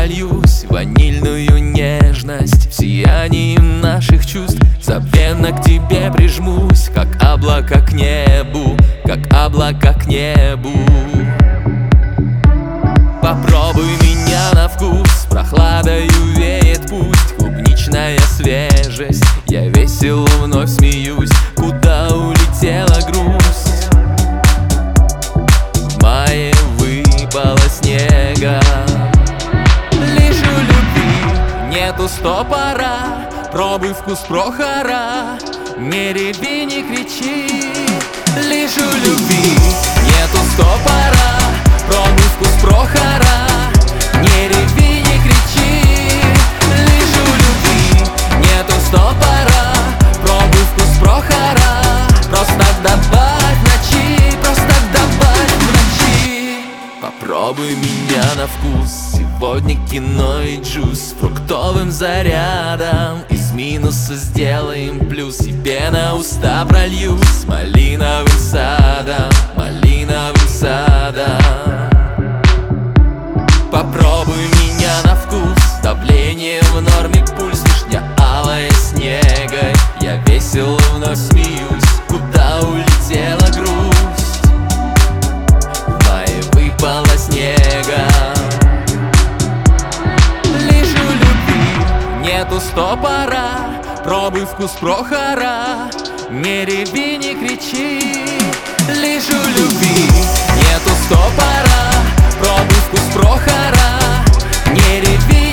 прольюсь, ванильную нежность в сиянии наших чувств. Забвенно к тебе прижмусь, как облако к небу, как облако к небу. Попробуй меня на вкус, прохладою веет пусть, клубничная свежесть. Я весело вновь смеюсь, куда улетела грусть. В мае выпало снега, лишь у любви нету стопора. Пробуй вкус прохора, не реви, не кричи. Лишь у любви нету стопора. Пробуй вкус прохора, не реви, не кричи. Лишь у любви нету стопора. Пробуй вкус прохора. Просто добавь в ночи, просто добавь в ночи. Попробуй меня на вкус, сегодня кино и джуз с фруктовым зарядом. Из минуса сделаем плюс, себе на уста прольюсь малиновым садом, малиновым садом. Попробуй меня на вкус, давление в норме, пульс вишня алая снега. Я весело вновь смеюсь, куда улетела грусть. В мае выпало снега, лишь у любви нету стопора. Пробуй вкус прохора, не реви, не кричи. Лишь у любви нету стопора. Пробуй вкус прохора, не реви.